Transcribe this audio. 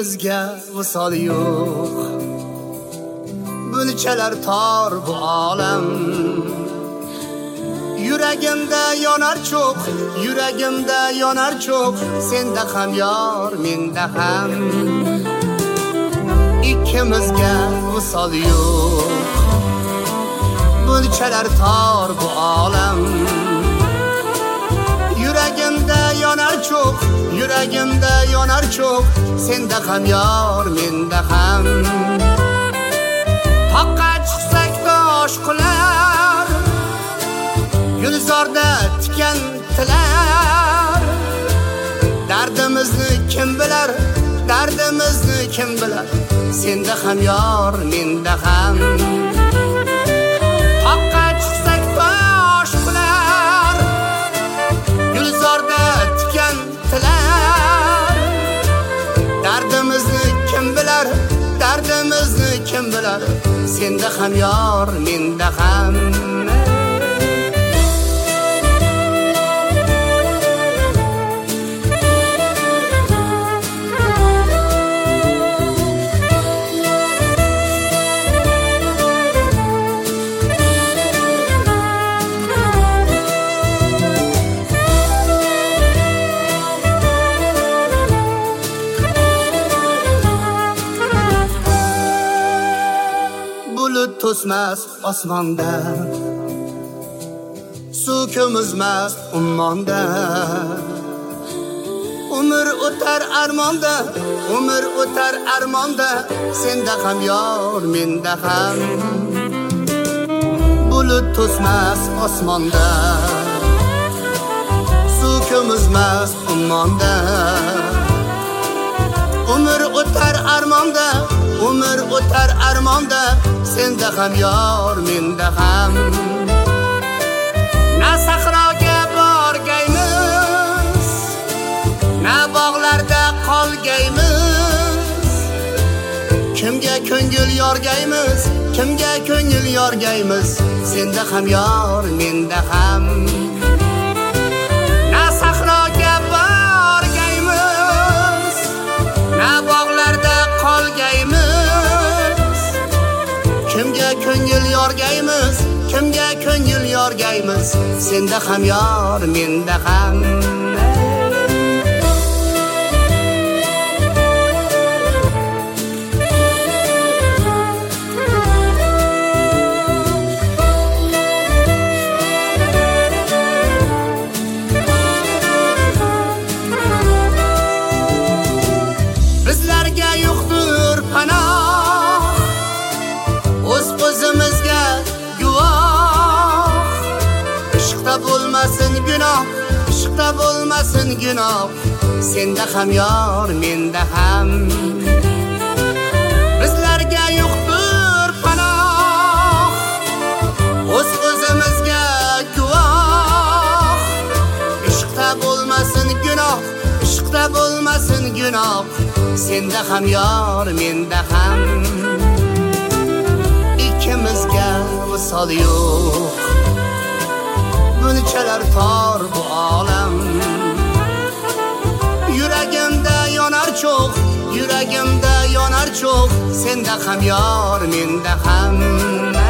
ikkimizga visol yo'q. Bunchalar tor bu olam. Yuragimda yonar cho'q, yuragimda yonar cho'q, senda ham yor, menda ham. Ikkimizga visol yo'q. Bunchalar tor bu olam. Yuragimda yonar cho'q, yuragimda yonar cho'q, senda ham yor, menda ham. Toqqa chiqsak tosh qular, gulzorda tikan tilar. Dardimizni kim bilar, dardimizni kim bilar, senda ham yor, menda ham. Toqqa chiqsak tosh qular, gulzorda tikan tilar. Dardimizni kim bilar, dardimizni kim bilar, senda ham yor, menda ham. Bulut to'smas osmonda, suv ko'mizmas ummonda. Umr o'tar armonda, umr o'tar armonda, senda ham yor, menda ham. Bulut to'smas osmonda, suv ko'mizmas ummonda. Umr o'tar armonda, umr o'tar armonda, senda ham yor, menda ham. Na sahroga borgaymiz, na bog'larda qolgaymiz. Kimga ko'ngil yorgaymiz, kimga ko'ngil yorgaymiz, senda ham yor, menda ham. Na sahroga borgaymiz, na bog'larda qolgaymiz. Kimga ko'ngil yorgaymiz, kimga ko'ngil yorgaymiz, senda ham yor, menda ham. Bizlarga yo'qdir panoh, o'zimizga guvoh. Ishqda bo'lmasin gunoh, ishqda bo'lmasin gunoh, senda ham yor, menda ham. Bizlarga yo'qdir panoh, o'zimizga guvoh. Ishqda bo'lmasin gunoh, ishqda bo'lmasin gunoh, senda ham yor, menda ham. Ikkimizga visol yo'q. Bunchalar tor bu olam. Yuragimda yonar cho'q, yuragimda yonar cho'q, senda ham yor, menda ham.